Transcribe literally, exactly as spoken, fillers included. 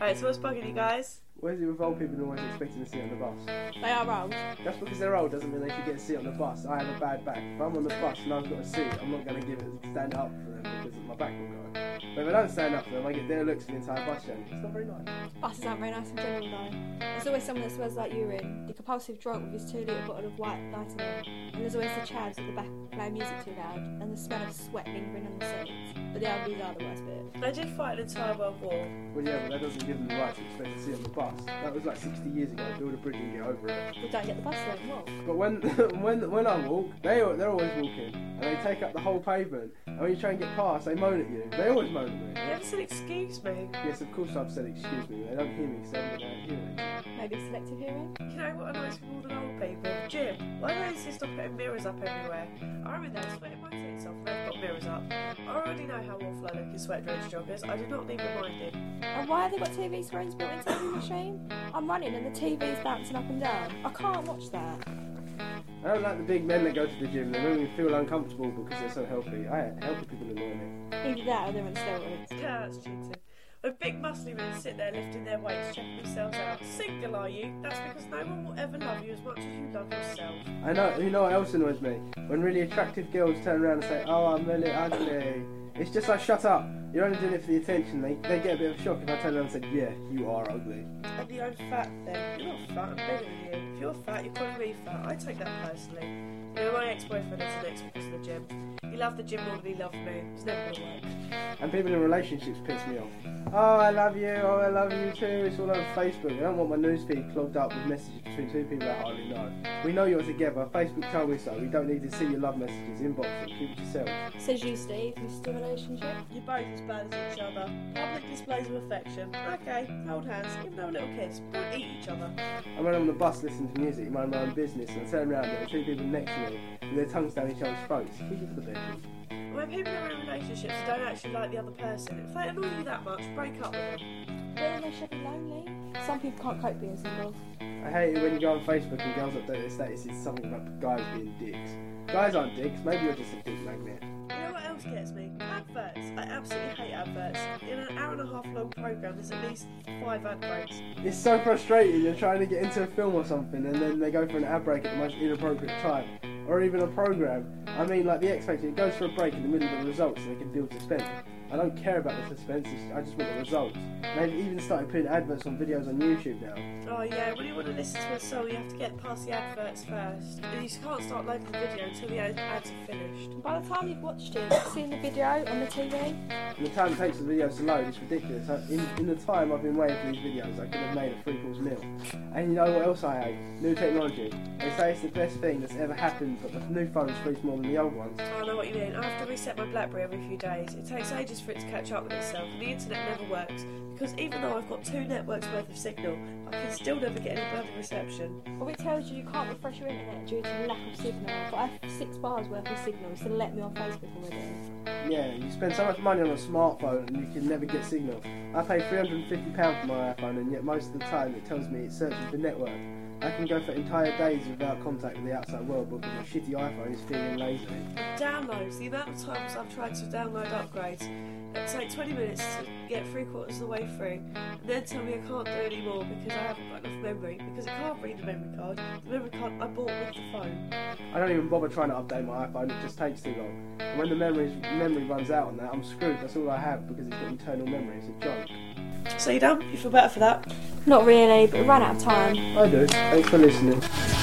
Right, so what's bugging you guys? Why is it with old people always expecting to sit on the bus? They are old. Just because they're old doesn't mean they should get a seat on the bus. I have a bad back. If I'm on the bus and I've got a seat, I'm not going to give it stand up for them because my back will go. But if I don't stand up for them, I get their looks for the entire bus journey. It's not very nice. Buses aren't very nice in general though. There's always someone that smells like urine, the compulsive drunk with his two litre bottle of white lighter, and there's always the chads at the back playing music too loud, and the smell of sweat lingering on the seats. But the elderly are the worst bit. They did fight an entire world war. Well, yeah, but that doesn't give them the right to expect to sit on the bus. That was like sixty years ago. Build a bridge and get over it. We don't get the bus then, walk. But when when when I walk, they they're always walking, and they take up the whole pavement. And when you try and get past, they moan at you. They always moan at me. You never said excuse me. Yes, of course I've said excuse me. They don't hear me because they haven't got their hearing. Maybe selective hearing? You know what annoys me more than old people? Jim, why do they insist on putting mirrors up everywhere? I'm in there sweating my tits off and they've got mirrors up. I already know how awful I look in sweat-drenched joggers. I do not need reminded. And why have they got T V screens built into the machine? I'm running and the T V's bouncing up and down. I can't watch that. I don't like the big men that go to the gym. They make me feel uncomfortable because they're so healthy. I healthy people annoy me. Either that or they're on steroids. Yeah, that's cheating. When big muscly men sit there lifting their weights, checking themselves out, single are you? That's because no one will ever love you as much as you love yourself. I know. You know what else annoys me? When really attractive girls turn around and say, "Oh, I'm really ugly." It's just like, shut up. You're only doing it for the attention. They they get a bit of a shock if I turn around and say, "Yeah, you are ugly." And the old fat thing. You're not fat, I'm bigger than you. If you're fat, you're probably me fat. I take that personally. You know, my ex-boyfriend is an ex because of the gym. He loved the gym more than he loved me. It's never going to work. And people in relationships piss me off. Oh, I love you. Oh, I love you too. It's all over Facebook. I don't want my newsfeed clogged up with messages between two people I hardly know. We know you're together. Facebook told me so. We don't need to see your love messages. Inbox them. Keep it yourself. Says you, Steve, Mister Relationship. You're both as bad as each other. Public displays of affection. Okay, hold hands, give them a little kiss. Don't eat each other. And when I'm on the bus listening to music, mind my own business, and I turn around and there are two people next to me with their tongues down each other's throats. Keep it for the bedroom. When people are in relationships and don't actually like the other person, if they annoy you that much, break up with them. But then they should be lonely. Some people can't cope being single. I hate it when you go on Facebook and girls update their status. It's something about guys being dicks. Guys aren't dicks. Maybe you're just a dick magnet. You know what else gets me? Adverts. I absolutely hate adverts. In an hour and a half long programme, there's at least five ad breaks. It's so frustrating. You're trying to get into a film or something, and then they go for an ad break at the most inappropriate time, or even a programme. I mean, like the X Factor, it goes for a break in the middle of the results so they can build suspense. I don't care about the suspense. I just want the results. They've even started putting adverts on videos on YouTube now. Oh yeah, when you want to listen to a song, you have to get past the adverts first. And you can't start loading the video until the ad- ads are finished. By the time you've watched it, you've seen the video on the T V. And the time it takes the videos to load, it's ridiculous. I- In, in the time I've been waiting for these videos, I could have made a three-course meal. And you know what else I hate? New technology. They say it's the best thing that's ever happened, but the new phones freeze more than the old ones. Oh, I know what you mean. I have to reset my BlackBerry every few days. It takes ages for it to catch up with itself, and the internet never works. Because even though I've got two networks worth of signal, I can still never get any bloody reception. Well, it tells you you can't refresh your internet due to lack of signal. But I have six bars worth of signal, so let me on Facebook already. Yeah, you spend so much money on a smartphone and you can never get signal. I pay three hundred and fifty pounds for my iPhone, and yet most of the time it tells me it's searching for network. I can go for entire days without contact with the outside world because my shitty iPhone is feeling lazy. Downloads. The amount of times I've tried to download upgrades, it takes twenty minutes to get three quarters of the way through, and then tell me I can't do it anymore because I haven't got enough memory, because it can't read the memory card. The memory card I bought with the phone. I don't even bother trying to update my iPhone, it just takes too long. And when the memories, memory runs out on that, I'm screwed. That's all I have because it's got internal memory. It's a joke. So you done? You feel better for that? Not really, but we ran out of time. I do. Thanks for listening.